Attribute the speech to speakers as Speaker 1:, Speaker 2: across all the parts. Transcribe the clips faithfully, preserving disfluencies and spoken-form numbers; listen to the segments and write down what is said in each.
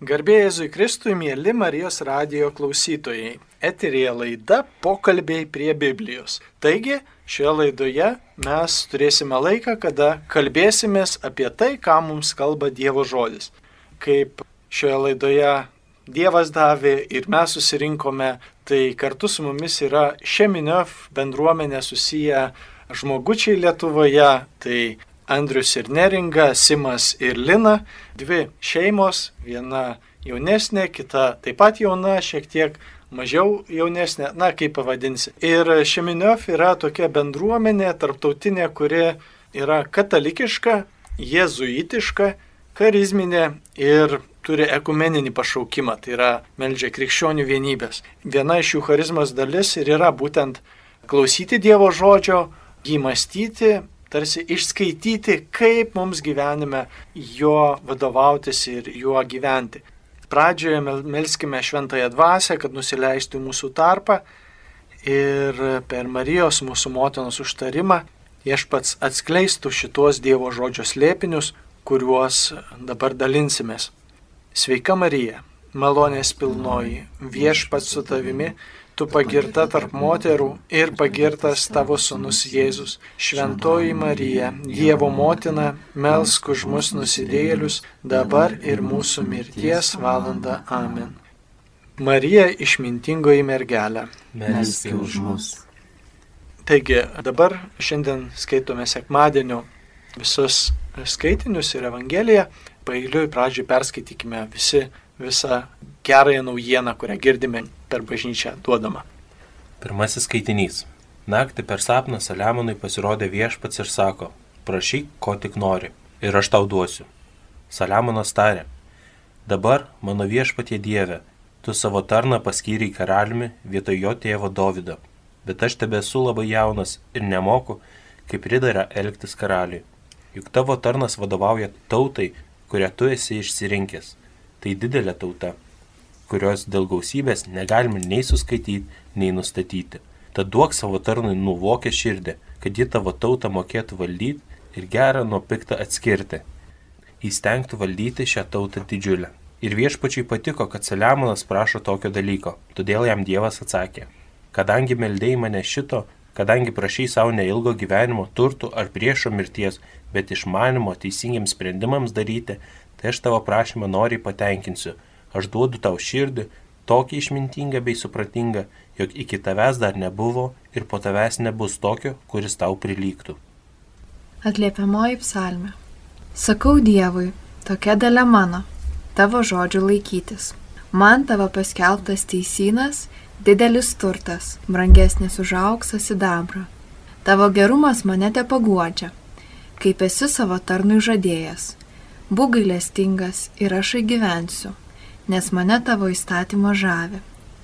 Speaker 1: Garbė Jėzui Kristui, mieli Marijos radijo klausytojai. Eterėje laida Pokalbiai prie Biblijos. Taigi, šioje laidoje mes turėsime laiką, kada kalbėsimės apie tai, ką mums kalba Dievo žodis. Kaip šioje laidoje Dievas davė ir mes susirinkome, tai kartu su mumis yra Šeminiof bendruomenė susiję žmogučiai Lietuvoje, tai Andrius ir Neringa, Simas ir Lina, dvi šeimos, viena jaunesnė, kita taip pat jauna, šiek tiek mažiau jaunesnė, na kaip pavadinsi. Ir Šeminiof yra tokia bendruomenė tarptautinė, kuri yra katalikiška, jėzuitiška, charizminė ir turi ekumeninį pašaukimą, tai yra meldžia krikščionių vienybės. Viena iš jų charizmos dalis ir yra būtent klausyti Dievo žodžio, jį mąstyti, tarsi išskaityti, kaip mums gyvenime jo vadovautis ir juo gyventi. Pradžioje melskime šventąją dvasią, kad nusileistų į mūsų tarpą ir per Marijos mūsų motinos užtarimą Viešpats atskleistų šitos Dievo žodžio slėpinius, kuriuos dabar dalinsimės. Sveika Marija, malonės pilnoji, Viešpats su tavimi, tu pagirta tarp moterų ir pagirtas tavo sūnus Jėzus. Šventoji Marija, Dievo motina, melsk už mus nusidėjėlius, dabar ir mūsų mirties valanda. Amen. Marija išmintingoji mergelė,
Speaker 2: melski už mus.
Speaker 1: Taigi, dabar šiandien skaitome sekmadienio visus skaitinius ir Evangeliją. Paeiliui pradžioj perskaitykime visi visą gerąją naujieną, kurią girdime per bažnyčią duodama.
Speaker 2: Pirmasis skaitinys. Naktį per sapną Saliamonui pasirodė Viešpats ir sako, prašyk, ko tik nori, ir aš tau duosiu. Saliamonas tarė, dabar, mano Viešpatie Dieve, tu savo tarną paskyrei karaliumi vietoj jo tėvo Dovydo, bet aš tebesu labai jaunas ir nemoku, kaip pridera elgtis karaliui. Juk tavo tarnas vadovauja tautai, kurią tu esi išsirinkęs. Tai didelė tauta, kurios dėl gausybės negalime nei suskaityti, nei nustatyti. Tad duok savo tarnui nuvokę širdį, kad ji tavo tautą mokėtų valdyti ir gerą nuo piktą atskirti. Įstengtų valdyti šią tautą didžiulę. Ir Viešpačiui patiko, kad Saliamonas prašo tokio dalyko, todėl jam Dievas atsakė, kadangi meldėjai mane šito, kadangi prašai savo neilgo gyvenimo, turtų ar priešo mirties, bet išmanimo teisingiams sprendimams daryti, tai aš tavo prašymą noriai patenkinsiu. Aš duodu tau širdį, tokį išmintingą bei supratingą, jog iki tavęs dar nebuvo ir po tavęs nebus tokio, kuris tau prilygtų.
Speaker 3: Atliepiamoji psalmė. Sakau Dievui, tokia dalia mano, tavo žodžių laikytis. Man tavo paskelbtas teisynas, didelis turtas, brangesnis už auksą sidabrą. Tavo gerumas mane tepaguodžia, kaip esi savo tarnui žadėjęs. Būk gailestingas ir aš gyvensiu, nes mane tavo įstatymo žavi.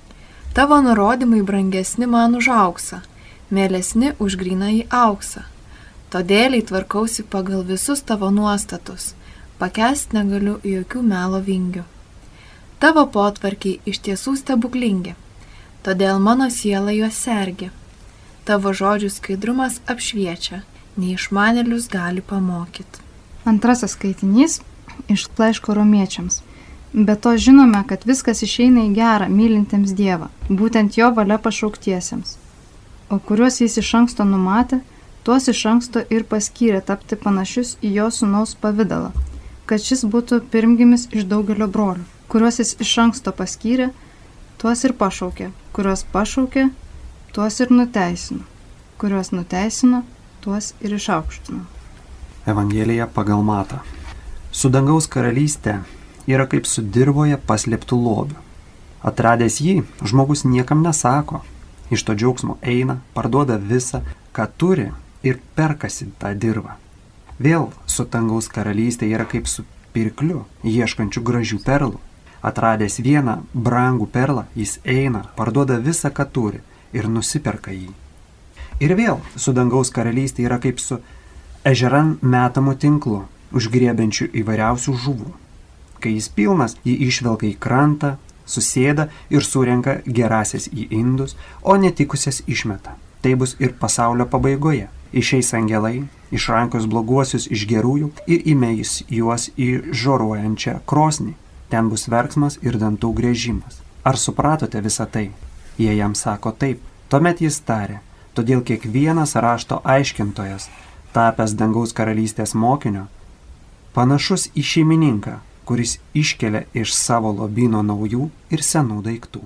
Speaker 3: Tavo nurodymai brangesni man už auksą, mielesni už grynąjį auksą. Todėl tvarkausi pagal visus tavo nuostatus, pakęst negaliu jokių melo vingių. Tavo potvarkiai iš tiesų stebuklingi, todėl mano siela juos sergi. Tavo žodžių skaidrumas apšviečia, neišmanėlius gali pamokyti.
Speaker 4: Antrasis skaitinys iš laiško romiečiams. Be to žinome, kad viskas išeina į gerą mylintiems Dievą, būtent jo valia pašauktiesiems. O kuriuos jis iš anksto numatė, tuos iš anksto ir paskyrė tapti panašius į jo sūnaus pavidalą, kad šis būtų pirmgimis iš daugelio brolių. Kuriuos jis iš anksto paskyrė, tuos ir pašaukė, kuriuos pašaukė, tuos ir nuteisino, kuriuos nuteisino, tuos ir išaukštino.
Speaker 5: Evangelija pagal Matą. Su dangaus karalystė yra kaip su dirvoje paslėptų lobių. Atradęs jį, žmogus niekam nesako. Iš to džiaugsmo eina, parduoda visą, ką turi ir perkasi tą dirvą. Vėl su dangaus karalystė yra kaip su pirkliu, ieškančiu gražių perlų. Atradęs vieną brangų perlą, jis eina, parduoda visą, ką turi ir nusiperka jį. Ir vėl su dangaus karalystė yra kaip su ežeran metamų tinklų, užgriebiančių įvairiausių žuvų. Kai jis pilnas, jį išvelka į krantą, susėda ir surenka gerasias į indus, o netikusias išmeta. Tai bus ir pasaulio pabaigoje. Išeis angelai, išrankios bloguosius iš gerųjų ir įmeis juos į žoruojančią krosnį. ten bus verksmas ir dantų griežimas. Ar supratote visą tai? Jie jam sako taip. Tuomet jis tarė, todėl kiekvienas rašto aiškintojas, tapęs dangaus karalystės mokinio, panašus į šeimininką, kuris iškelia iš savo lobyno naujų ir senų daiktų.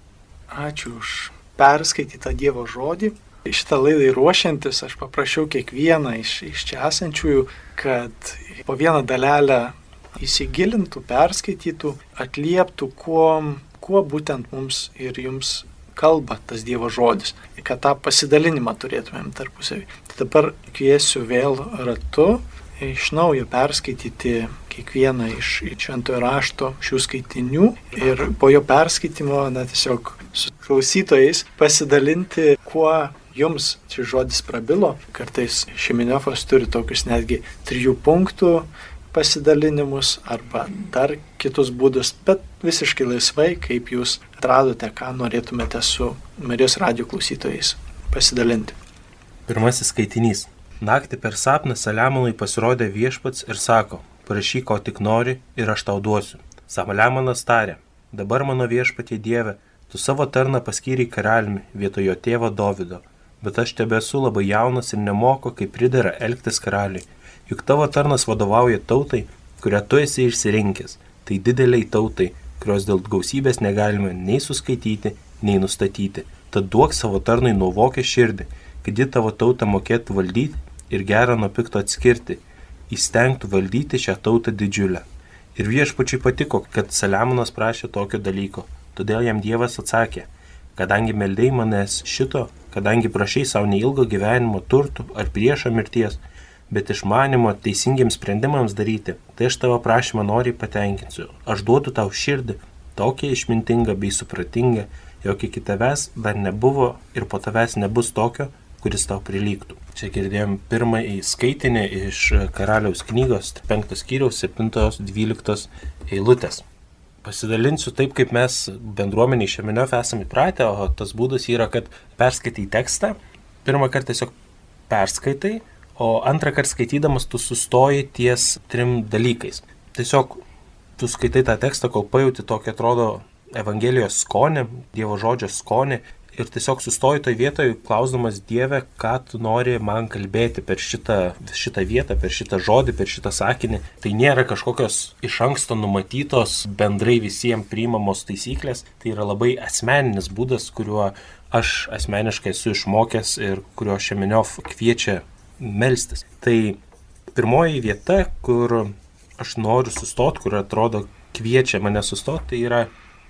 Speaker 1: Ačiū už perskaitytą Dievo žodį. Šitą laidą ruošiantis aš paprašiau kiekvieną iš, iš čia esančiųjų, kad po vieną dalelę įsigilintų, perskaitytų, atlieptų, kuo, kuo būtent mums ir jums kalba tas Dievo žodis, kad tą pasidalinimą turėtumėm tarpusavį. Tai dabar kviesiu vėl ratu iš naujo perskaityti kiekvieną iš šventojo rašto šių skaitinių ir po jo perskaitimo, na, tiesiog su klausytojais pasidalinti, kuo jums šis žodis prabilo. Kartais Šeminiofas turi tokius netgi trijų punktų pasidalinimus arba dar kitus būdus, bet visiškai laisvai, kaip jūs atradote, ką norėtumėte su Marijos radijo klausytojais pasidalinti.
Speaker 2: Pirmasis skaitinys. Naktį per sapną Saliamonui pasirodė Viešpats ir sako, prašyk, ko tik nori ir aš tau duosiu. Saliamonas tarė, dabar mano Viešpatie Dieve, tu savo tarną paskyrei karaliumi vietojo tėvo Dovydo, bet aš tebesu labai jaunas ir nemoku, kaip pridera elgtis karaliui. Juk tavo tarnas vadovauja tautai, kurią tu esi išsirinkęs, tai dideliai tautai, kurios dėl gausybės negalime nei suskaityti, nei nustatyti. Tad duok savo tarnui nuovokę širdį, kad ji tavo tautą mokėtų valdyti ir gerą nuo pikto atskirti, įstengtų valdyti šią tautą didžiulę. Ir Viešpačiui patiko, kad Saliamonas prašė tokio dalyko, todėl jam Dievas atsakė, kadangi meldei manęs šito, kadangi prašai savo neilgo gyvenimo turtų ar priešo mirties, bet išmanimo teisingiems sprendimams daryti, tai aš tavo prašymą noriai patenkinsiu. Aš duodu tau širdį, tokia išmintinga bei supratinga, jog iki tavęs dar nebuvo ir po tavęs nebus tokio, kuris tau prilygtų. Čia girdėjom pirmąjį skaitinį iš Karaliaus knygos, penktos skyriaus, septintos, dvyliktos eilutės. Pasidalinsiu taip, kaip mes bendruomeniai Šeminiof esame įpratę, o tas būdas yra, kad perskaitai tekstą, pirmą kartą tiesiog perskaitai, o antrą kartą skaitydamas tu sustoji ties trim dalykais. Tiesiog tu skaitai tą tekstą, kol pajauti tokį, atrodo, Evangelijos skonį, Dievo žodžio skonį ir tiesiog sustoji toj vietoje, klausdamas Dieve, ką tu nori man kalbėti per šitą, šitą vietą, per šitą žodį, per šitą sakinį. Tai nėra kažkokios iš anksto numatytos, bendrai visiems priimamos taisyklės, tai yra labai asmeninis būdas, kuriuo aš asmeniškai esu išmokęs ir kuriuo Šeminiov kviečia melstis. Tai pirmoji vieta, kur aš noriu sustoti, kur atrodo kviečia mane sustoti, tai yra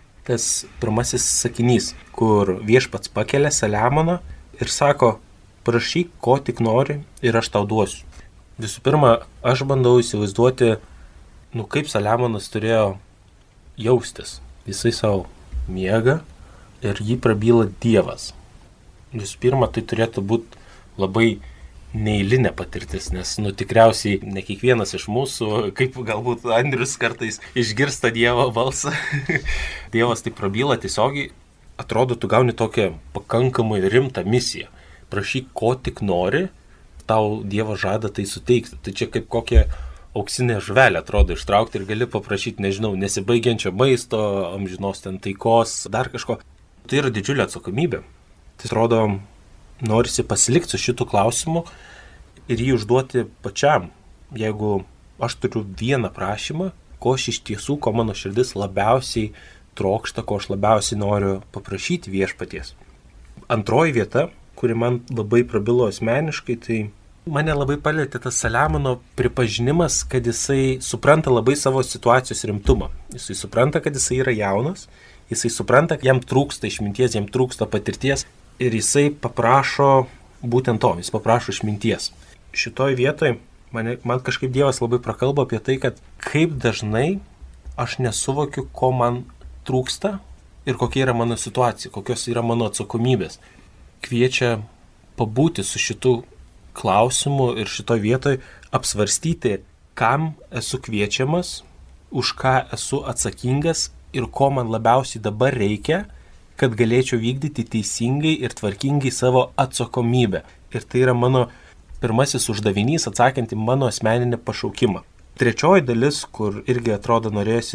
Speaker 2: tas pirmasis sakinys, kur Viešpats pakelia Saliamoną ir sako, prašyk, ko tik nori ir aš tau duosiu. Visų pirma, aš bandau įsivaizduoti, nu kaip Saliamonas turėjo jaustis. Jisai savo miega ir jį prabyla Dievas. Visų pirma, tai turėtų būti labai neeilinė patirtis, nes nu tikriausiai ne kiekvienas iš mūsų, kaip galbūt Andrius kartais išgirsta Dievo balsą. Dievas tai prabyla tiesiogiai, atrodo, tu gauni tokią pakankamai rimtą misiją. Prašyk, ko tik nori, tau Dievo žada tai suteikti. Tai čia kaip kokia auksinė žuvelė atrodo ištraukti ir gali paprašyti, nežinau, nesibaigiančio maisto, amžinos ten taikos, dar kažko. Tai yra didžiulė atsakomybė. Tai atrodo, norisi pasilikti su šitų klausimų ir jį užduoti pačiam. Jeigu aš turiu vieną prašymą, ko aš iš tiesų, ko mano širdis labiausiai trokšta, ko aš labiausiai noriu paprašyti Viešpaties. Antroji vieta, kuri man labai prabilo asmeniškai, tai mane labai palietė tas Saliamono pripažinimas, kad jisai supranta labai savo situacijos rimtumą. Jisai supranta, kad jisai yra jaunas, jisai supranta, kad jam trūksta išminties, jam trūksta patirties. Ir jisai paprašo būtent to, jis paprašo išminties. Šitoj vietoj man, man kažkaip Dievas labai prakalba apie tai, kad kaip dažnai aš nesuvokiu, ko man trūksta ir kokia yra mano situacija, kokios yra mano atsakomybės. Kviečia pabūti su šitu klausimu ir šitoj vietoj apsvarstyti, kam esu kviečiamas, už ką esu atsakingas ir ko man labiausiai dabar reikia, kad galėčiau vykdyti teisingai ir tvarkingai savo atsakomybę. Ir tai yra mano pirmasis uždavinys atsakant į mano asmeninį pašaukimą. Trečioji dalis, kur irgi atrodo norėsiu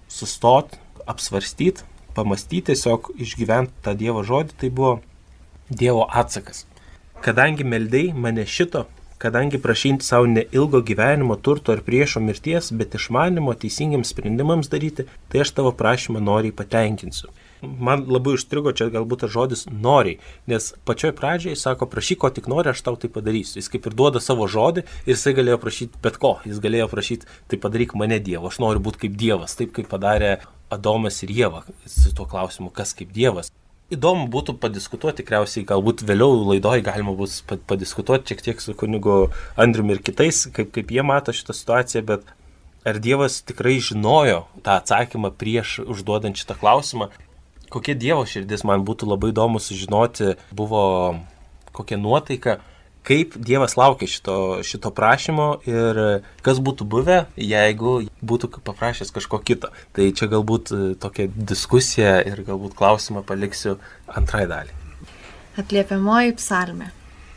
Speaker 2: sustot, apsvarstyti, pamastyti, tiesiog išgyventi tą Dievo žodį, tai buvo Dievo atsakas. Kadangi meldei mane šito, kadangi prašinti savo neilgo gyvenimo, turto ar priešo mirties, bet išmanimo teisingiams sprendimams daryti, tai aš tavo prašymą noriai patenkinsiu. Man labai užstrigo čia galbūt tas žodis noriai, nes pačioj pradžiai jis sako, prašyk, ko tik nori, aš tau tai padarysiu. Jis kaip ir duoda savo žodį ir jisai galėjo prašyti bet ko. Jis galėjo prašyti, tai padaryk mane Dievu, aš noriu būti kaip Dievas, taip kaip padarė Adomas ir Ieva su tuo klausimu, kas kaip Dievas. Įdomu būtų padiskutuoti, tikriausiai galbūt vėliau laidoje galima bus padiskutuoti šiek tiek su kunigu Andriumi ir kitais, kaip, kaip jie mato šitą situaciją, bet ar Dievas tikrai žinojo tą atsakymą prieš užduodant šitą klausimą? Kokia Dievo širdis, man būtų labai įdomu sužinoti, buvo kokia nuotaika, kaip Dievas laukia šito, šito prašymo ir kas būtų buvę, jeigu būtų paprašęs kažko kito. Tai čia galbūt tokia diskusija ir galbūt klausimą paliksiu antrai dalį.
Speaker 3: Atliepiamoji psalmė.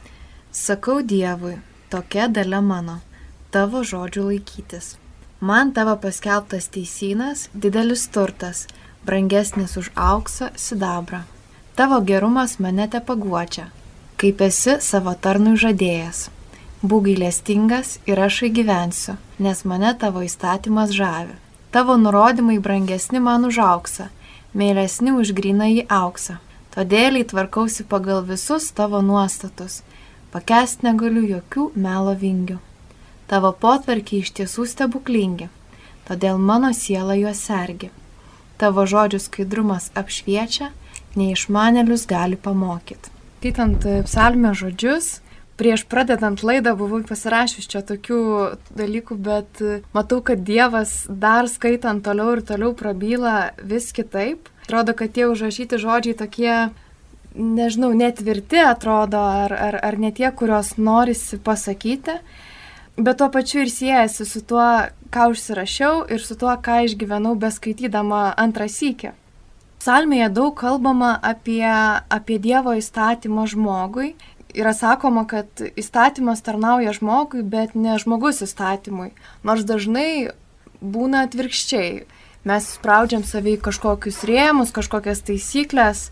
Speaker 3: Sakau Dievui, tokia dalia mano, tavo žodžių laikytis. Man tavo paskelbtas teisynas, didelis turtas, brangesnis už auksą, sidabrą. Tavo gerumas mane tepaguočia, kaip esi savo tarnui žadėjęs. Būk gailestingas ir aš gyvensiu, nes mane tavo įstatymas žavi. Tavo nurodymai brangesni man už auksą, meilesni už grynąjį auksą. Todėl įtvarkausi pagal visus tavo nuostatus, pakęst negaliu jokių melo vingių. Tavo potvarkiai iš tiesų stebuklingi, todėl mano siela juos sergi. Tavo žodžių skaidrumas apšviečia, neišmanėlius gali pamokyti. Skaitant psalmės žodžius, prieš pradedant laidą buvau pasirašius čia tokių dalykų, bet matau, kad Dievas dar skaitant toliau ir toliau prabyla vis kitaip. Atrodo, kad tie užrašyti žodžiai tokie, nežinau, netvirti atrodo, ar, ar, ar ne tie, kuriuos norisi pasakyti, bet tuo pačiu ir siejasi su tuo, ką užsirašiau ir su tuo, ką išgyvenau beskaitydama antrą sykį. Psalmėje daug kalbama apie, apie Dievo įstatymą žmogui. Yra sakoma, kad įstatymas tarnauja žmogui, bet ne žmogus įstatymui. Nors dažnai būna atvirkščiai. Mes spraudžiam savai kažkokius rėmus, kažkokias taisyklės.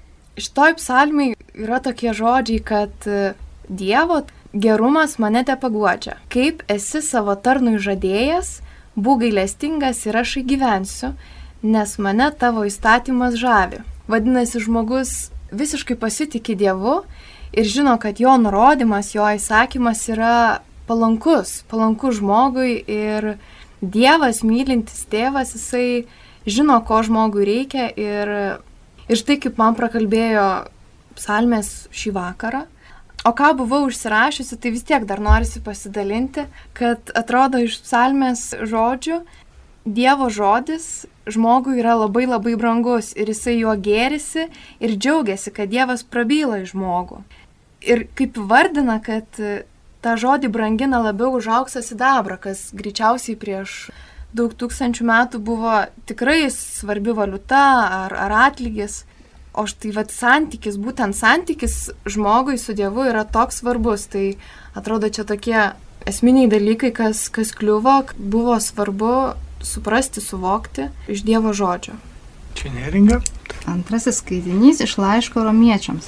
Speaker 3: Šitoj psalmėje yra tokie žodžiai, kad Dievo gerumas mane tepaguodžia. Kaip esi savo tarnui žadėjęs, būk gailestingas ir aš gyvensiu, nes mane tavo įstatymas žavi. Vadinasi, žmogus visiškai pasitikė Dievu ir žino, kad jo nurodymas, jo įsakymas yra palankus, palankus žmogui ir Dievas, mylintis tėvas, jisai žino, ko žmogui reikia ir, ir štai kaip man prakalbėjo psalmės šį vakarą. O ką buvau užsirašiusi, tai vis tiek dar norisi pasidalinti, kad atrodo iš psalmės žodžių Dievo žodis žmogui yra labai labai brangus ir jisai juo gėrisi ir džiaugiasi, kad Dievas prabyla į žmogų. Ir kaip vardina, kad tą žodį brangina labiau už auksą sidabrą, kas greičiausiai prieš daug tūkstančių metų buvo tikrai svarbi valiuta ar, ar atlygis. O štai vat santykis, būtent santykis žmogui su Dievu yra toks svarbus. Tai atrodo čia tokie esminiai dalykai, kas, kas kliuvo, buvo svarbu suprasti, suvokti iš Dievo žodžio.
Speaker 1: Čia neringa.
Speaker 4: Antrasis skaitinys iš laiško romiečiams.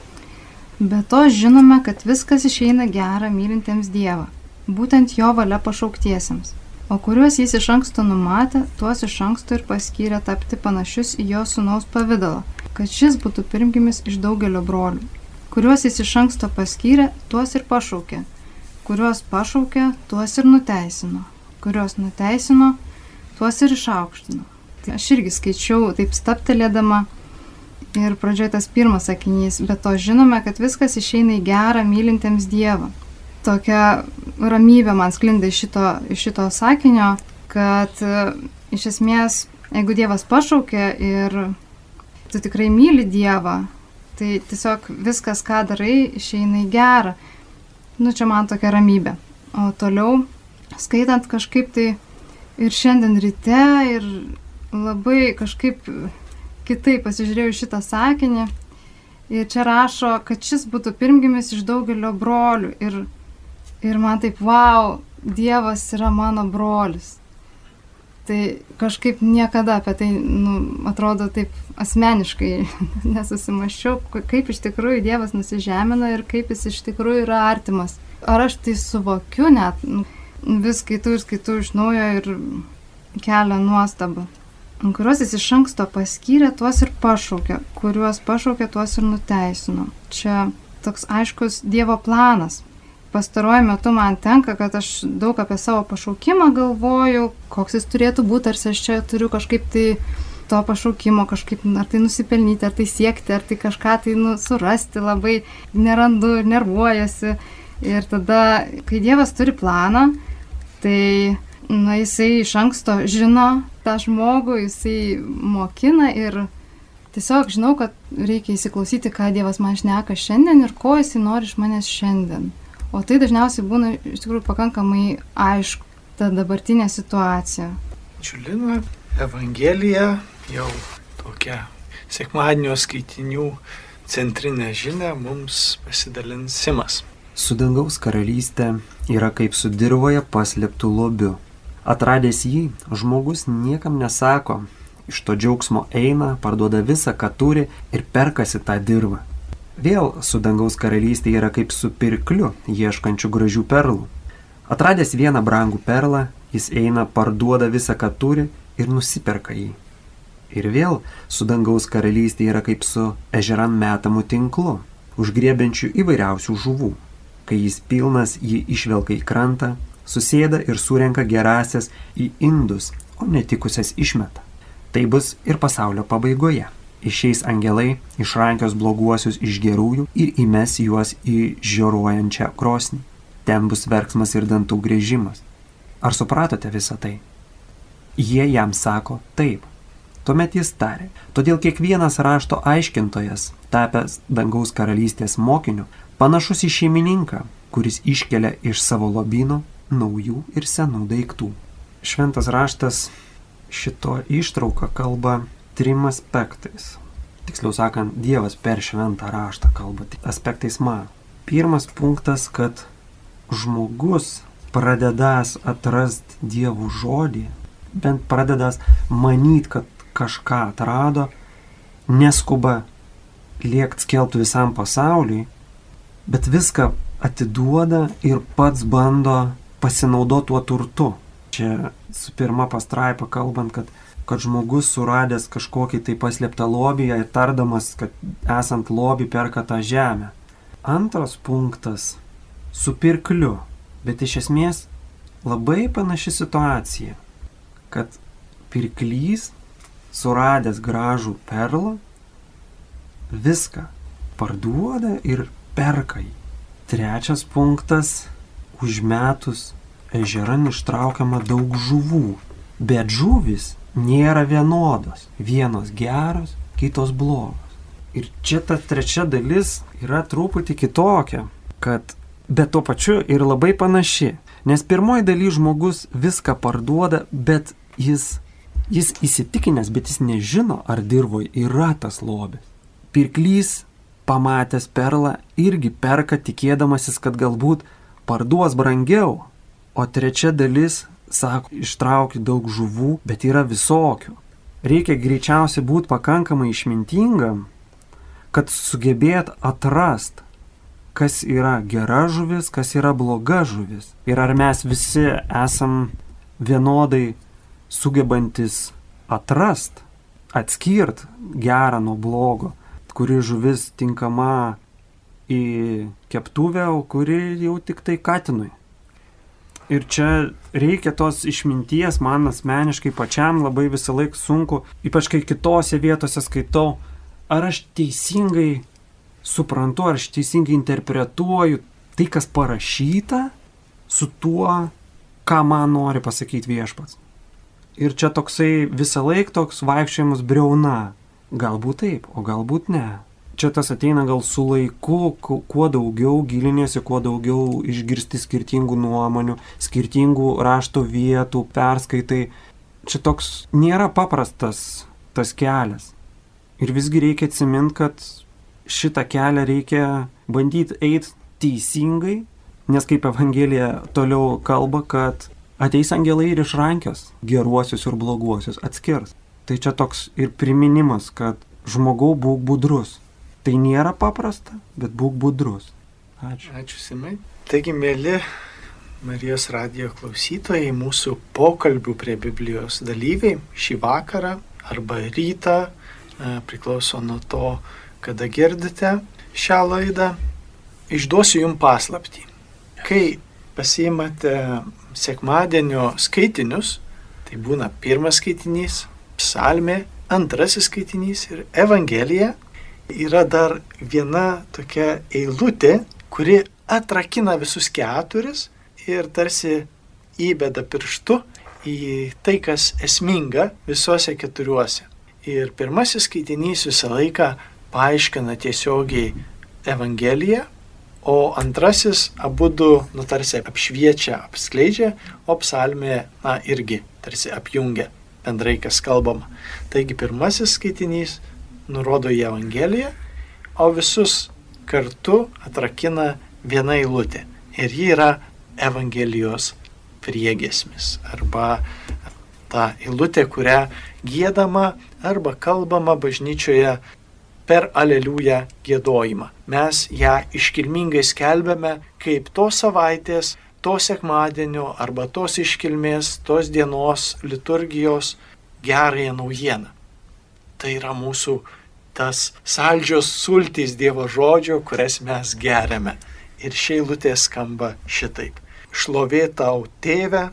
Speaker 4: Be to žinome, kad viskas išeina gera mylintiems Dievą, būtent jo valia pašauktiesiems, o kuriuos jis iš anksto numatė, tuos iš anksto ir paskyrė tapti panašius į jo sūnaus pavidalą, kad šis būtų pirmgimis iš daugelio brolių. Kuriuos jis iš anksto paskyrė, tuos ir pašaukė, kuriuos pašaukė, tuos ir nuteisino, kuriuos nuteisino, tuos ir išaukštino. Tai aš irgi skaičiau taip staptelėdama ir pradžioje tas pirmas sakinys, bet to žinome, kad viskas išeina į gerą mylintiems Dievą. Tokia ramybė man sklinda iš šito, iš šito sakinio, kad iš esmės, jeigu Dievas pašaukė ir tu tikrai myli Dievą, tai tiesiog viskas, ką darai, išeina į gerą. Nu, čia man tokia ramybė. O toliau, skaitant kažkaip tai ir šiandien ryte, ir labai kažkaip kitaip pasižiūrėjau šitą sakinį. Ir čia rašo, kad šis būtų pirmgimis iš daugelio brolių. Ir, ir man taip, wow, Dievas yra mano brolis. Tai kažkaip niekada apie tai, nu, atrodo, taip asmeniškai nesusimaščiau, kaip iš tikrųjų Dievas nusižemina ir kaip jis iš tikrųjų yra artimas. Ar aš tai suvokiu net, nu, vis skaitau ir skaitau iš naujo ir kelia nuostabą. Kuriuos jis iš anksto paskyrė, tuos ir pašaukė, kuriuos pašaukė, tuos ir nuteisino. Čia toks aiškus Dievo planas. Pastaruoju metu man tenka, kad aš daug apie savo pašaukimą galvoju, koks jis turėtų būti, ar aš čia turiu kažkaip tai to pašaukimo, kažkaip ar tai nusipelnyti, ar tai siekti, ar tai kažką tai nu, surasti, labai nerandu, nervuojasi. Ir tada, kai Dievas turi planą, tai na, jisai iš anksto žino tą žmogų, jisai mokina ir tiesiog žinau, kad reikia įsiklausyti, ką Dievas man šneka šiandien ir ko jisai nori iš manęs šiandien. O tai dažniausiai būna iš tikrųjų pakankamai aišku, ta dabartinė situacija.
Speaker 1: Čiulina Evangelija jau tokia sekmadienio skaitinių centrinė žinia mums pasidalins Simas.
Speaker 5: Su dangaus karalystė yra kaip su dirvoje paslėptų lobiu. Atradęs jį, žmogus niekam nesako, iš to džiaugsmo eina, parduoda visą, ką turi ir perkasi tą dirvą. Vėl su dangaus karalystė yra kaip su pirkliu, ieškančiu gražių perlų. Atradęs vieną brangų perlą, jis eina, parduoda visą, ką turi ir nusiperka jį. Ir vėl su dangaus karalystė yra kaip su ežeran metamu tinklu, užgriebiančiu įvairiausių žuvų. Kai jis pilnas, jį išvelka į krantą, susėda ir surenka gerasias į indus, o netikusias išmeta. Tai bus ir pasaulio pabaigoje. Išeis angelai, išrankios bloguosius iš gerųjų ir įmes juos į žioruojančią krosnį. Ten bus verksmas ir dantų griežimas. Ar supratote visą tai? Jie jam sako taip. Tuomet jis tarė, todėl kiekvienas rašto aiškintojas, tapęs dangaus karalystės mokiniu, panašus į šeimininką, kuris iškelia iš savo lobyno naujų ir senų daiktų. Šventas raštas šito ištrauką kalba trim aspektais. Tiksliau sakant, Dievas per šventą raštą kalba aspektais man. Pirmas punktas, kad žmogus pradedąs atrasti Dievo žodį, bent pradedąs manyti, kad kažką atrado, neskuba liekt skelbti visam pasauliui, bet viską atiduoda ir pats bando pasinaudoti tuo turtu. Čia su pirma pastraipa kalbant, kad kad žmogus suradęs kažkokį tai paslėptą lobį, tardamas, kad esant lobį perka tą žemę. Antras punktas - su pirkliu, bet iš esmės labai panaši situacija, kad pirklys suradęs gražų perlą viską parduoda ir perka jį. Trečias punktas - užmetus ežeran ištraukiama daug žuvų, bet žuvis nėra vienodos. Vienos geros, kitos blogos. Ir čia ta trečia dalis yra truputį kitokia, kad bet tuo pačiu ir labai panaši. Nes pirmoji daly žmogus viską parduoda, bet jis, jis įsitikinęs, bet jis nežino, ar dirvoje yra tas lobis. Pirklys, pamatęs perlą, irgi perka tikėdamasis, kad galbūt parduos brangiau. O trečia dalis sako, ištrauki daug žuvų, bet yra visokių. Reikia greičiausiai būti pakankamai išmintingam, kad sugebėt atrast, kas yra gera žuvis, kas yra bloga žuvis. Ir ar mes visi esam vienodai sugebantis atrast, atskirt gerą nuo blogo, kuri žuvis tinkama į keptuvę, o kuri jau tik tai katinui. Ir čia reikia tos išminties, man asmeniškai pačiam labai visą laiką sunku, ypač kai kitose vietose skaitau, ar aš teisingai suprantu, ar aš teisingai interpretuoju tai, kas parašyta, su tuo, ką man nori pasakyti Viešpats. Ir čia toksai visą laiką toks vaikščiojimas briauna. Galbūt taip, o galbūt ne. Čia tas ateina gal su laiku, kuo daugiau giliniesi, kuo daugiau išgirsti skirtingų nuomonių, skirtingų rašto vietų, perskaitai. Čia toks nėra paprastas tas kelias. Ir visgi reikia atsiminti, kad šitą kelią reikia bandyti eiti teisingai, nes kaip Evangelija toliau kalba, kad Ateis angelai ir išrankios geruosius ir bloguosius, atskirs. Tai čia toks ir priminimas, kad žmogau būk budrus. Tai nėra paprasta, bet būk budrus. Ačiū.
Speaker 1: Ačiū, Simai. Taigi, mėly Marijos radijo klausytojai, mūsų pokalbių prie Biblijos dalyviai šį vakarą arba rytą, priklauso nuo to, kada girdite šią laidą, išduosiu jums paslaptį. Kai pasiimate sekmadienio skaitinius, tai būna pirmas skaitinys, psalmė, antrasis skaitinys ir evangelija, yra dar viena tokia eilutė, kuri atrakina visus keturis ir tarsi įbeda pirštu į tai, kas esminga visuose keturiuose. Ir pirmasis skaitinys visą laiką paaiškina tiesiogiai Evangeliją, o antrasis abudu, nu, tarsi apšviečia, apskleidžia, o psalmė, na, irgi tarsi apjungia bendrai, kas kalbama. Taigi pirmasis skaitinys nurodo į Evangeliją, o visus kartu atrakina viena eilutė. Ir ji yra Evangelijos priegiesmis, arba ta eilutė, kurią giedama arba kalbama bažnyčioje per aleliuja giedojimą. Mes ją iškilmingai skelbiame kaip tos savaitės, to sekmadienio arba tos iškilmės, tos dienos liturgijos gerąją naujieną. Tai yra mūsų tas saldžios sultys Dievo žodžio, kurias mes geriame. Ir ši eilutė skamba šitaip. Šlovė tau, Tėve,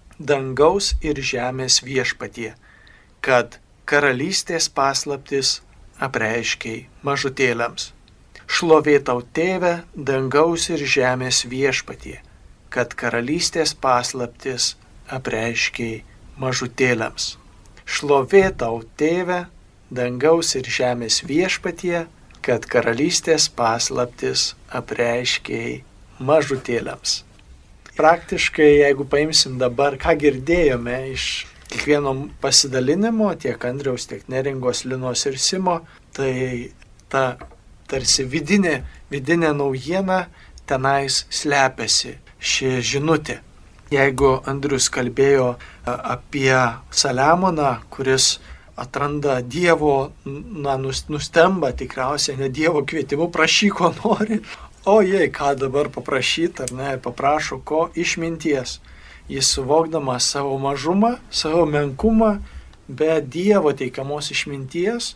Speaker 1: dangaus ir žemės viešpatie, kad karalystės paslaptis apreiškei mažutėliams. Šlovė tau, Tėve, dangaus ir žemės viešpatie, kad karalystės paslaptis apreiškei mažutėliams. Šlovė tau, Tėve, dangaus ir žemės viešpatie, kad karalystės paslaptis apreiškei mažutėliams. Praktiškai, jeigu paimsim dabar, ką girdėjome iš kiekvieno pasidalinimo, tiek Andriaus, tiek Neringos, Linos ir Simo, tai ta tarsi vidinė, vidinė naujiena tenais slepiasi ši žinutė. Jeigu Andrius kalbėjo apie Saliamoną, kuris atranda Dievo, na, nustemba tikriausiai, ne Dievo kvietimu, prašyk, ko nori. O jei, ką dabar paprašyti, ar ne, paprašo ko? Išminties. Jis suvokdamas savo mažumą, savo menkumą, be Dievo teikiamos išminties,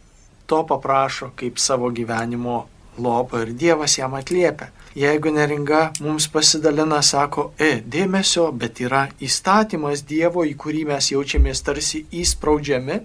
Speaker 1: to paprašo kaip savo gyvenimo lopą ir Dievas jam atliepia. Jeigu Neringa mums pasidalina, sako, e, dėmesio, bet yra įstatymas Dievo, į kurį mes jaučiamės tarsi įspraudžiami,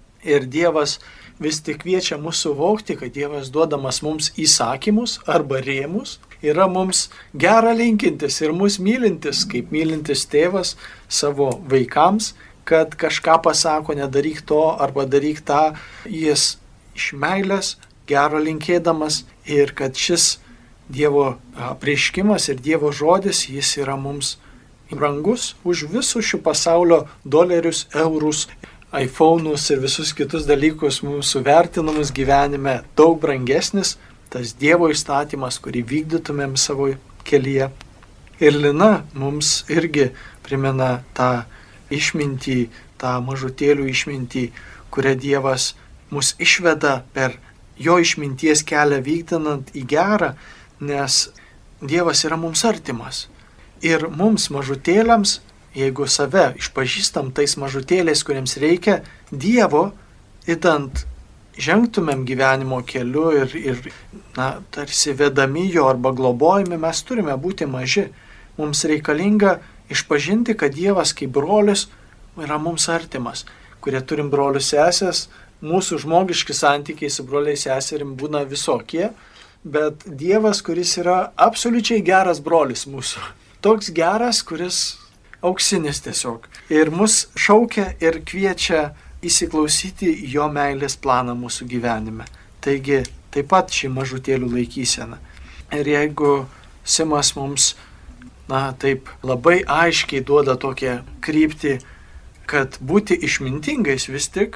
Speaker 1: ir Dievas vis tik kviečia mus suvokti, kad Dievas duodamas mums įsakymus arba rėmus, yra mums gera linkintis ir mus mylintis, kaip mylintis tėvas savo vaikams, kad kažką pasako, nedaryk to arba daryk tą, jis iš meilės, gero linkėdamas, ir kad šis Dievo apreiškimas ir Dievo žodis, jis yra mums brangus už visus šių pasaulio dolerius, eurus, iPhone'us ir visus kitus dalykus mūsų vertinamus gyvenime, daug brangesnis tas Dievo įstatymas, kurį vykdytumėm savo kelyje. Ir Lina mums irgi primena tą išmintį, tą mažutėlių išmintį, kurią Dievas mus išveda per jo išminties kelią vykdinant į gerą, nes Dievas yra mums artimas. Ir mums mažutėliams, jeigu save išpažįstam tais mažutėliais, kuriems reikia Dievo, įdant žengtumėm gyvenimo keliu ir, ir na, tarsi vedami jo arba globojami, mes turime būti maži. Mums reikalinga išpažinti, kad Dievas kaip brolis yra mums artimas, kurie turim brolius sesės. Mūsų žmogiški santykiai su broliais seserim būna visokie, bet Dievas, kuris yra absoliučiai geras brolis mūsų. Toks geras, kuris auksinis tiesiog. Ir mus šaukia ir kviečia įsiklausyti jo meilės planą mūsų gyvenime. Taigi taip pat šį mažutėlių laikysena. Ir jeigu Simas mums, na, taip labai aiškiai duoda tokią kryptį, kad būti išmintingais vis tik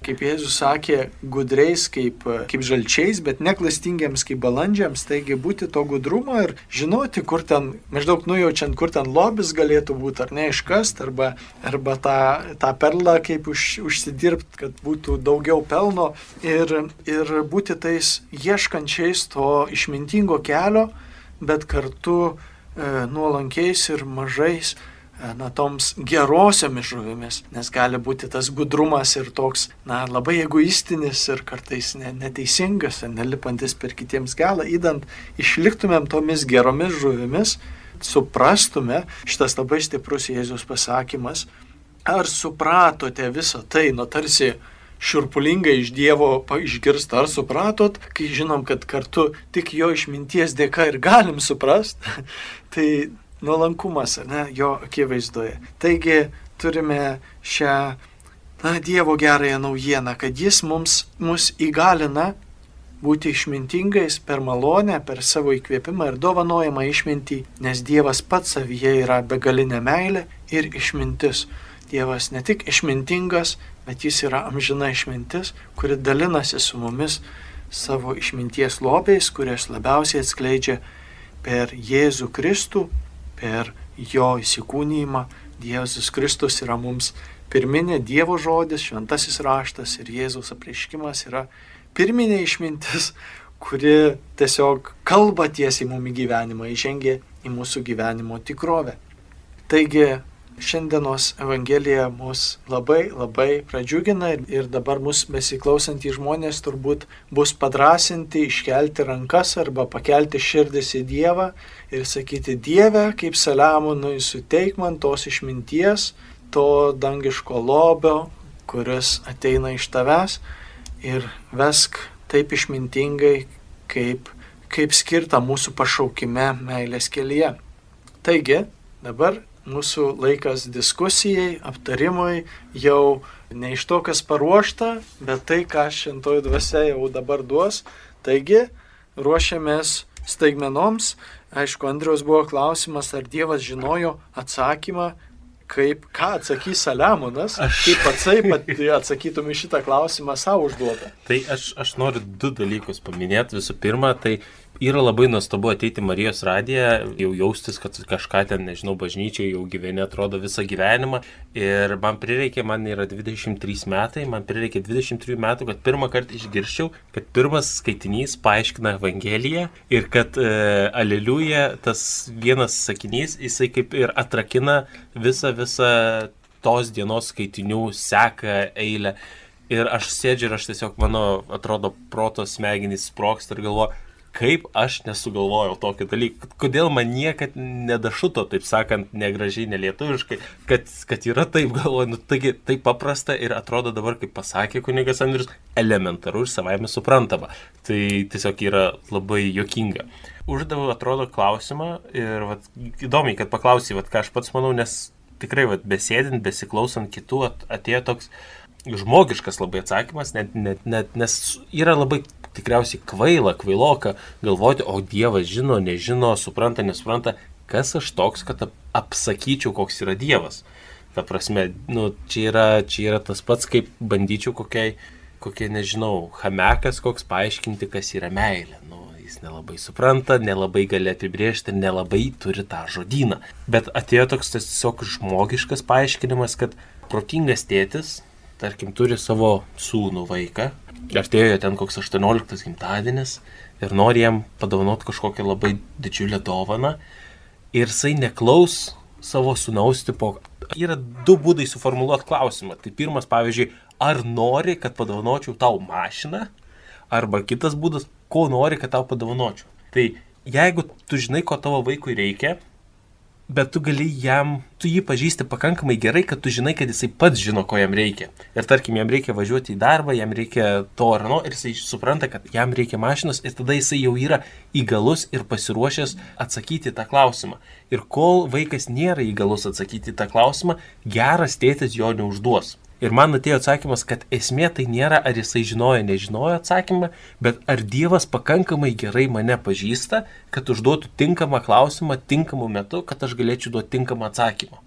Speaker 1: kaip Jėzus sakė, gudreis kaip, kaip žalčiais, bet neklastingiems kaip balandžiams, taigi būti to gudrumo ir žinoti, kur ten, maždaug nujaučiant, kur ten lobis galėtų būti, ar ne iškast, arba, arba tą, tą perlą kaip už, užsidirbti, kad būtų daugiau pelno ir, ir būti tais ieškančiais to išmintingo kelio, bet kartu e, nuolankiais ir mažais na, toms gerosiomis žuvimis, nes gali būti tas gudrumas ir toks, na, labai egoistinis ir kartais ne, neteisingas, nelipantis per kitiems galą, įdant išliktumėm tomis geromis žuvimis, suprastume, šitas labai stiprus Jėzus pasakymas, ar supratote visą tai, nu tarsi šiurpulingai iš Dievo išgirsta, ar supratot, kai žinom, kad kartu tik jo išminties dėka ir galim suprast, tai nuolankumas, ne, jo akivaizdoje. Taigi turime šią, na, Dievo gerąją naujieną, kad jis mums, mus įgalina būti išmintingais per malonę, per savo įkvėpimą ir dovanojamą išmintį, nes Dievas pats savyje yra begalinė meilė ir išmintis. Dievas ne tik išmintingas, bet jis yra amžina išmintis, kuri dalinasi su mumis savo išminties lobiais, kurias labiausiai atskleidžia per Jėzų Kristų, per jo įsikūnijimą. Jėzus Kristus yra mums pirminė Dievo žodis, šventasis raštas ir Jėzaus apreiškimas yra pirminė išmintis, kuri tiesiog kalba tiesiai mum į gyvenimą, įžengia į mūsų gyvenimo tikrovę. Taigi šiandienos Evangelija mus labai labai pradžiugina ir dabar mus besiklausantys žmonės turbūt bus padrasinti, iškelti rankas arba pakelti širdis į Dievą ir sakyti: Dieve, kaip Saliamonui, suteik man tos išminties, to dangiško lobio, kuris ateina iš tavęs, ir vesk taip išmintingai, kaip, kaip skirta mūsų pašaukime meilės kelyje. Taigi, dabar mūsų laikas diskusijai, aptarimui, jau ne iš to, kas paruošta, bet tai, ką šventoji dvasia jau dabar duos. Taigi, ruošiamės staigmenoms. Aišku, Andriaus buvo klausimas, ar Dievas žinojo atsakymą, kaip, ką atsakys Saliamonas, aš... kaip patsai pat atsakytum į šitą klausimą savo užduotą.
Speaker 2: Tai aš, aš noriu du dalykus paminėti. Visų pirma, tai yra labai nuostabu ateiti Marijos radiją, jau jaustis, kad kažką ten, nežinau, bažnyčiai jau gyveni, atrodo, visą gyvenimą. Ir man prireikė, man yra dvidešimt trys metai, man prireikė dvidešimt trijų metų, kad pirmą kartą išgirščiau, kad pirmas skaitinys paaiškina Evangeliją ir kad e, aleliuja, tas vienas sakinys, jisai kaip ir atrakina visą, visą tos dienos skaitinių seką, eilę. Ir aš sėdžiu ir aš tiesiog, mano, atrodo, proto smegenys sprogsta ir galvoju, kaip aš nesugalvojau tokį dalyką, kodėl man niekad nedašuto, taip sakant, negražiai, nelietuviškai, kad, kad yra taip, galvoju, nu, taigi taip paprasta ir atrodo dabar, kaip pasakė kunigas Andrius, elementaru ir savaime suprantama. Tai tiesiog yra labai juokinga. Uždaviau, atrodo, klausimą ir vat, įdomiai, kad paklausai, vat, ką aš pats manau, nes tikrai vat, besėdint, besiklausant kitų, at, atėjo toks žmogiškas labai atsakymas, net, net, net, nes yra labai tikriausiai kvaila, kvailoka galvoti, o Dievas žino, nežino, supranta, nesupranta, kas aš toks, kad apsakyčiau, koks yra Dievas. Ta prasme, nu, čia yra, čia yra tas pats, kaip bandyčiau kokiai, kokie, nežinau, chamekas koks paaiškinti, kas yra meilė. Nu, jis nelabai supranta, nelabai gali apibrėžti, nelabai turi tą žodyną. Bet atėjo toks tiesiog žmogiškas paaiškinimas, kad protingas tėtis, tarkim, turi savo sūnų vaiką, artėjo ten koks aštuonioliktas gimtadienis ir nori jam padovanoti kažkokią labai didžiulę dovaną ir jisai neklaus savo sūnaus tipo. Yra du būdai suformuluoti klausimą. Tai pirmas, pavyzdžiui, ar nori, kad padovanočiau tau mašiną, arba kitas būdas, ko nori, kad tau padovanočiau. Tai jeigu tu žinai, ko tavo vaikui reikia, bet tu gali jam, tu jį pažįsti pakankamai gerai, kad tu žinai, kad jisai pats žino, ko jam reikia. Ir tarkim, jam reikia važiuoti į darbą, jam reikia to ar no, ir jisai supranta, kad jam reikia mašinos, ir tada jisai jau yra įgalus ir pasiruošęs atsakyti tą klausimą. Ir kol vaikas nėra įgalus atsakyti tą klausimą, geras tėtis jo neužduos. Ir man atėjo atsakymas, kad esmė tai nėra, ar jisai žinojo, nežinojo atsakymą, bet ar Dievas pakankamai gerai mane pažįsta, kad užduotų tinkamą klausimą tinkamu metu, kad aš galėčiau duoti tinkamą atsakymą.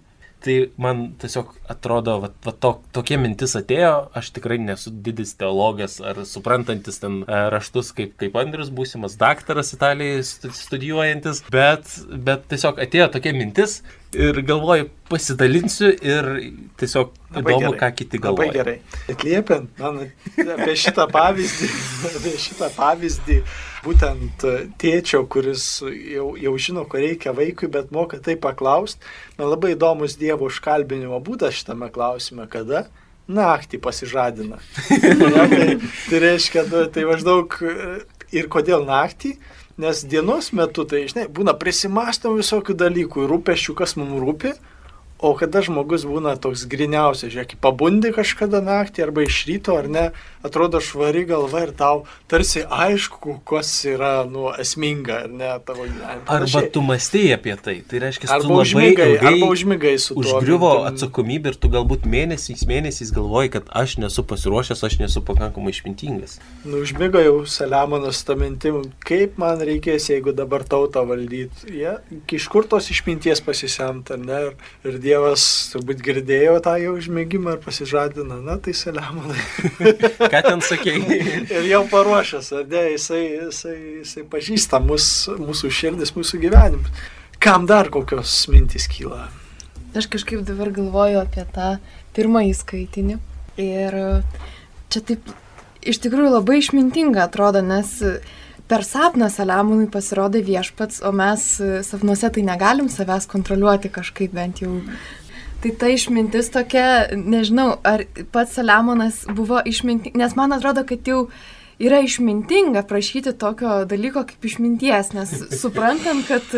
Speaker 2: Tai man tiesiog atrodo, va, va, to, tokie mintis atėjo, aš tikrai nesu didis teologas ar suprantantis ten raštus kaip, kaip Andrius, būsimas daktaras Italijai studijuojantis, bet, bet tiesiog atėjo tokia mintis ir galvoju, pasidalinsiu ir tiesiog labai įdomu, gerai. Ką kiti galvoja.
Speaker 1: Labai gerai. Atliepiant man apie šitą pavyzdį, apie šitą pavyzdį, būtent tėčio, kuris jau, jau žino, ko reikia vaikui, bet moka tai paklausti, man labai įdomus Dievo užkalbinimo būdas šitame klausime, kada naktį pasižadina. Ja, tai, tai reiškia, tai maždaug ir kodėl naktį? Nes dienos metu, tai, žinai, būna prisimąstom visokių dalykų ir rūpesčių, kas mums rūpi, o kada žmogus būna toks griniausias, žiūrėk, pabundi kažkada naktį arba iš ryto, ar ne, atrodo švari galva ir tau tarsi aišku, kas yra, nu, esminga, ar ne, tavo gyvenime.
Speaker 2: Arba tu mąstėjai apie tai, tai reiškia,
Speaker 1: arba
Speaker 2: tu labai
Speaker 1: užmigai,
Speaker 2: ilgai
Speaker 1: arba užmigai su tuo.
Speaker 2: Užgriuvo atsakomybė ir tu galbūt mėnesiais, mėnesiais galvoji, kad aš nesu pasiruošęs, aš nesu pakankamai išmintingas.
Speaker 1: Nu, užmigo jau Saliamonas tą mintim, kaip man reikės, jeigu dabar tautą valdyti. Ja? Iš kur tos išminties pasisemt, ar ne? Ir Dievas turbūt girdėjo tą jau užmėgimą ir pasižadina, na tai Saliamonai.
Speaker 2: Ką ten sakėjai?
Speaker 1: Ir jau paruošęs, ar ne, jisai, jisai, jisai pažįsta mus, mūsų širdis, mūsų gyvenimus. Kam dar kokios mintys kyla?
Speaker 3: Aš kažkaip dabar galvoju apie tą pirmąjį skaitinį. Ir čia taip iš tikrųjų labai išmintinga atrodo, nes per sapną Saliamonui pasirodė viešpats, o mes sapnuose tai negalim savęs kontroliuoti kažkaip bent jau. Tai ta išmintis tokia, nežinau, ar pats Saliamonas buvo išmintingas, nes man atrodo, kad jau yra išmintinga prašyti tokio dalyko kaip išminties, nes suprantam, kad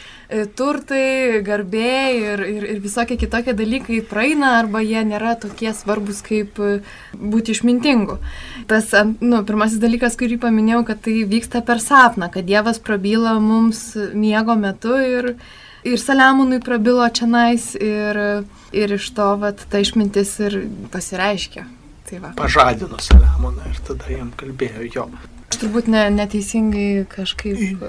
Speaker 3: turtai, garbė ir, ir, ir visokie kitokie dalykai praeina arba jie nėra tokie svarbus kaip būti išmintingu. Tas, nu, pirmasis dalykas, kurį paminėjau, kad tai vyksta per sapną, kad Dievas prabyla mums miego metu ir, ir Saliamonui prabilo čionais ir, ir iš to vat, ta išmintis ir pasireiškia. Tai va.
Speaker 1: Pažadino Saliamoną ir tada jam kalbėjo jo.
Speaker 3: Aš turbūt ne, neteisingai kažkaip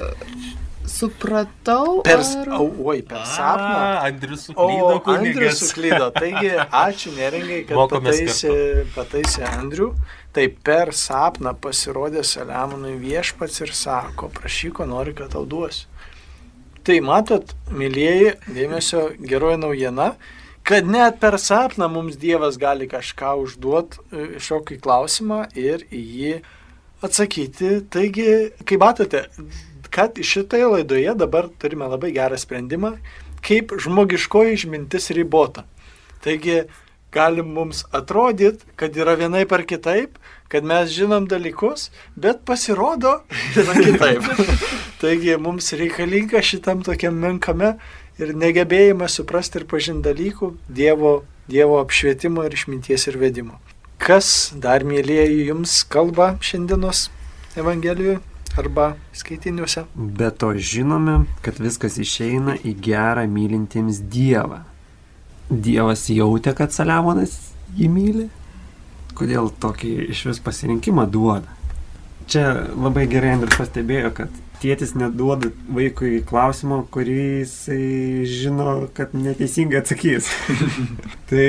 Speaker 3: supratau.
Speaker 1: Per,
Speaker 3: ar...
Speaker 1: oi, per sapną.
Speaker 2: A, Andrius suklydo, kunigas.
Speaker 1: Andrius suklydo. Taigi, ačiū neringai, kad pataisė, pataisė Andrių. Tai per sapną pasirodė Saliamonui viešpats ir sako, prašyk, ko nori, kad tau duosiu. Tai matot, mylieji, dėmesio geroji naujiena, kad net per sapną mums Dievas gali kažką užduoti šiokį klausimą ir į jį atsakyti. Taigi, kaip matote, kad šitoje laidoje dabar turime labai gerą sprendimą, kaip žmogiškoji išmintis ribota. Taigi, galim mums atrodyti, kad yra vienaip ar kitaip, kad mes žinom dalykus, bet pasirodo yra kitaip. Taigi, mums reikalinga šitam tokiam menkame ir negebėjimą suprasti ir pažinti dalykų Dievo, Dievo apšvietimo ir išminties ir vedimo. Kas dar, mėlėjai, jums kalba šiandienos Evangelijoje arba skaitiniuose?
Speaker 5: Be to žinome, kad viskas išeina į gerą mylintiems Dievą. Dievas jautė, kad Saliamonas jį myli? Kodėl tokį iš vis pasirinkimą duoda? Čia labai gerai Andrius pastebėjo, kad tėtis neduoda vaikui klausimo, kurį jisai žino, kad neteisingai atsakys. Tai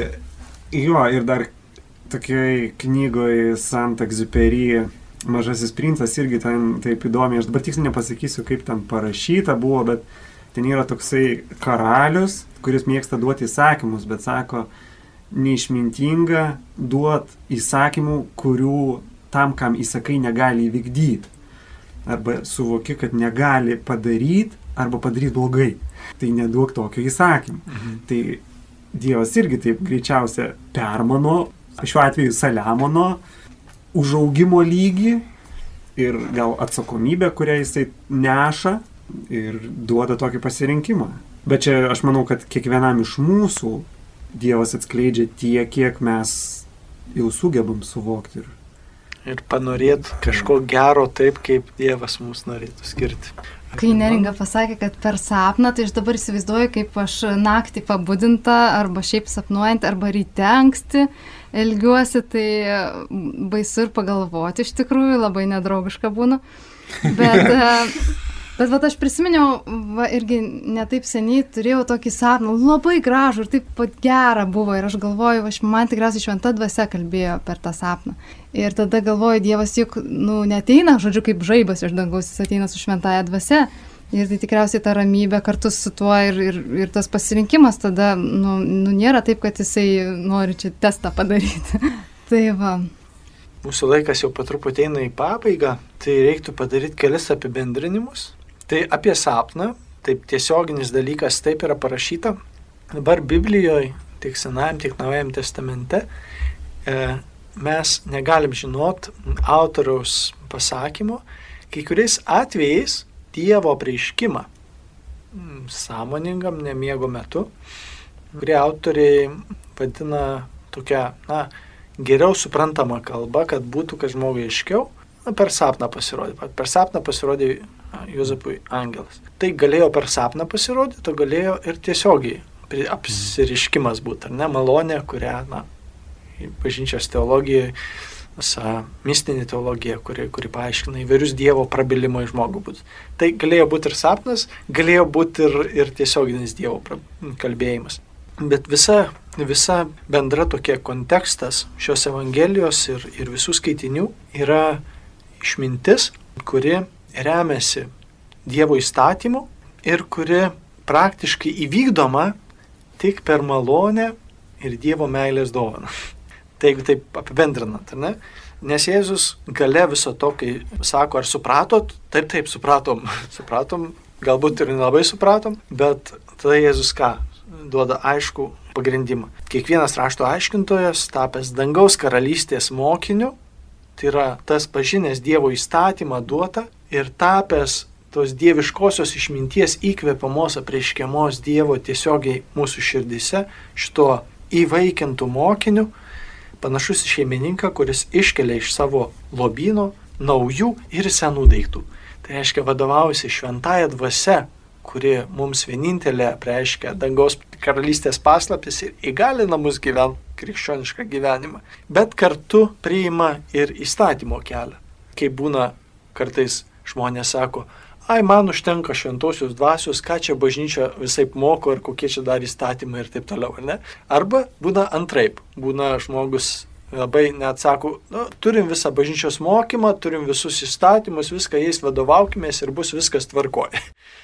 Speaker 5: jo, ir dar tokioj knygoje Saint-Exupéry Mažasis princas irgi ten taip įdomiai, aš dabar tiksliai nepasakysiu, kaip ten parašyta buvo, bet ten yra toksai karalius, kuris mėgsta duoti įsakymus, bet sako, neišmintinga duoti įsakymų, kurių tam, kam įsakai, negali įvykdyti. Arba suvoki, kad negali padaryti, arba padaryti blogai. Tai neduok tokio įsakymų. Mhm. Tai Dievas irgi taip greičiausia permano, šiuo atveju Saliamono, užaugimo lygį ir gal atsakomybę, kurią jisai neša ir duoda tokį pasirinkimą. Bet čia aš manau, kad kiekvienam iš mūsų Dievas atskleidžia tiek, kiek mes jau sugebam suvokti. Ir,
Speaker 1: ir panorėti kažko gero taip, kaip Dievas mums norėtų skirti.
Speaker 4: Kai Neringa pasakė, kad per sapną, tai aš dabar įsivaizduoju, kaip aš naktį pabudinta, arba šiaip sapnuojant, arba ryte anksti elgiuosi, tai baisu ir pagalvoti, iš tikrųjų labai nedraugiška būna. Bet Bet vat aš prisiminiau, va, irgi netaip seniai turėjau tokį sapną, labai gražų ir taip pat gerą buvo. Ir aš galvoju, aš, man tikriausiai šventa dvasia kalbėjo per tą sapną. Ir tada galvoju, Dievas juk nu, neteina, žodžiu, kaip žaibas iš dangaus, jis ateina su šventąja dvasia. Ir tai tikriausiai ta ramybė kartu su tuo ir, ir, ir tas pasirinkimas tada, nu, nu, nėra taip, kad jisai nori čia testą padaryti. Tai va.
Speaker 1: Mūsų laikas jau po truputį eina į pabaigą, tai reiktų padaryti kelis apibendrinimus. Tai apie sapną, taip tiesioginis dalykas taip yra parašyta. Dabar Biblijoje, tiek Senajam, tiek Naujajam testamente, e, mes negalim žinot autoriaus pasakymo, kai kuriais atvejais Dievo apreiškimą sąmoningam nemiego metu, kurie autoriai vadina tokia, na, geriau suprantama kalba, kad būtų, kad žmogui aiškiau, na, per sapną pasirodė. Per sapną pasirodė Juozapui angelas. Tai galėjo per sapną pasirodyti, to galėjo ir tiesiogiai apsiriškimas būti, ar ne, malonė, kurią, na, bažnyčios teologijoje, Visa mistinė teologija, kuri, kuri paaiškina įvairius Dievo prabilimo į žmogų būdus. Tai galėjo būti ir sapnas, galėjo būti ir, ir tiesioginis Dievo kalbėjimas. Bet visa, visa bendra tokia kontekstas šios Evangelijos ir, ir visų skaitinių yra išmintis, kuri remiasi Dievo įstatymu ir kuri praktiškai įvykdoma tik per malonę ir Dievo meilės dovaną. Tai jeigu taip apibendrinant, ar ne? Nes Jėzus gale viso to, kai sako, ar supratot, taip, taip, supratom, supratom, galbūt ir nelabai supratom, bet tada Jėzus ką? Duoda aišku pagrindimą. Kiekvienas rašto aiškintojas, tapęs dangaus karalystės mokiniu, tai yra tas pažinęs Dievo įstatymą duota ir tapęs tos dieviškosios išminties įkvėpamos apreiškiamos Dievo tiesiogiai mūsų širdise, šito įvaikintų mokinių, panašus į šeimininką, kuris iškelia iš savo lobyno naujų ir senų daiktų. Tai reiškia vadovaujasi šventąja dvasia, kuri mums vienintelė reiškia dangaus karalystės paslaptis ir įgalina mus gyventi krikščionišką gyvenimą. Bet kartu priima ir įstatymo kelią. Kai būna kartais žmonės sako, ai, man užtenka šventosios dvasios, ką čia bažnyčia visaip moko ir kokie čia dar įstatymai ir taip toliau, ne? Arba būna antraip, būna žmogus labai net sako, nu, turim visą bažnyčios mokymą, turim visus įstatymus, viską jais vadovaukimės ir bus viskas tvarkoja.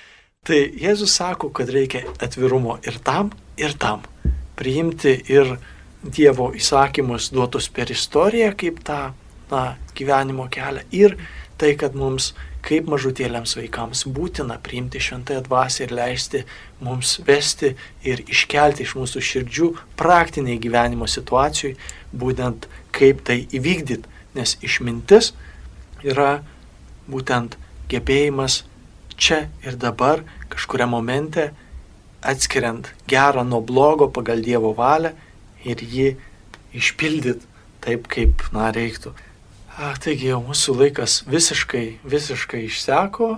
Speaker 1: Tai Jėzus sako, kad reikia atvirumo ir tam, ir tam. Priimti ir Dievo įsakymus duotus per istoriją kaip tą, na, gyvenimo kelią ir tai, kad mums kaip mažutėliams vaikams būtina priimti šventąją dvasią ir leisti mums vesti ir iškelti iš mūsų širdžių praktiniai gyvenimo situacijai, būtent kaip tai įvykdyti, nes išmintis yra būtent gebėjimas čia ir dabar kažkuriam momente atskiriant gerą nuo blogo pagal Dievo valią ir jį išpildyti taip, kaip, na, reiktų. A, taigi jau mūsų laikas visiškai, visiškai išseko.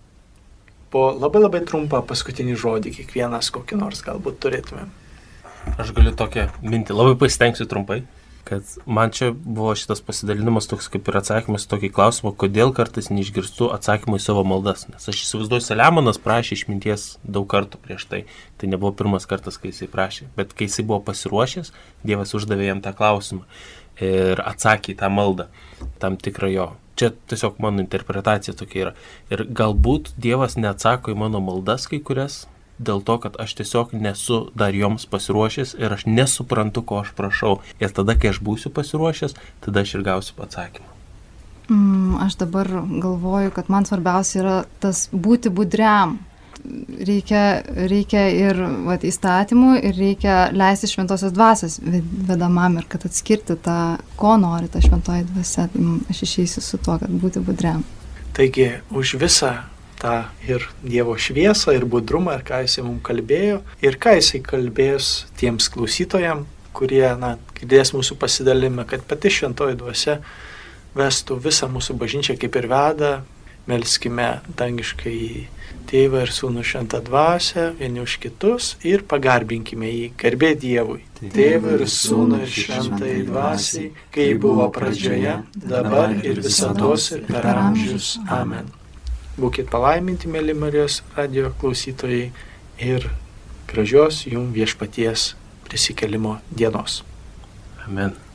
Speaker 1: Po labai labai trumpą paskutinį žodį kiekvienas kokį nors galbūt turėtumėm.
Speaker 2: Aš galiu tokią mintį, labai pasitengsiu trumpai, kad man čia buvo šitas pasidalinimas toks kaip ir atsakymas tokį klausimą, kodėl kartais neišgirstu atsakymų į savo maldas. Nes aš įsivaizduoju, Saliamonas prašė išminties daug kartų prieš tai. Tai nebuvo pirmas kartas, kai jisai prašė. Bet kai jisai buvo pasiruošęs, Dievas uždavė jam tą klausimą ir atsakė į tą maldą, tam tikrą jo. Čia tiesiog mano interpretacija tokia yra. Ir galbūt Dievas neatsako į mano maldas kai kurias, dėl to, kad aš tiesiog nesu dar joms pasiruošęs ir aš nesuprantu, ko aš prašau. Ir tada, kai aš būsiu pasiruošęs, tada aš ir gausiu atsakymą.
Speaker 4: Mm, aš dabar galvoju, kad man svarbiausia yra tas būti budriam. Reikia, reikia ir vat, įstatymų ir reikia leisti šventosios dvasios vedamam ir kad atskirti tą, ko nori ta šventoji dvasia. Aš išeisiu su tuo, kad būti budriam.
Speaker 1: Taigi už visą tą ir Dievo šviesą, ir budrumą, ir ką jisai mums kalbėjo, ir ką jisai kalbės tiems klausytojams, kurie, na, girdės mūsų pasidalimą, kad pati šventoji dvasia vestų visą mūsų bažnyčią kaip ir veda. Melskime dangiškai Tėvą ir Sūnų šventą dvasią vieni už kitus ir pagarbinkime jį, garbė Dievui. Tėvą ir Sūnų ir šventai dvasiai, kai buvo pradžioje, dabar ir visados ir per amžius. Amen. būkit palaiminti, mėly Marijos radio klausytojai, ir gražios jums viešpaties prisikėlimo dienos.
Speaker 2: Amen.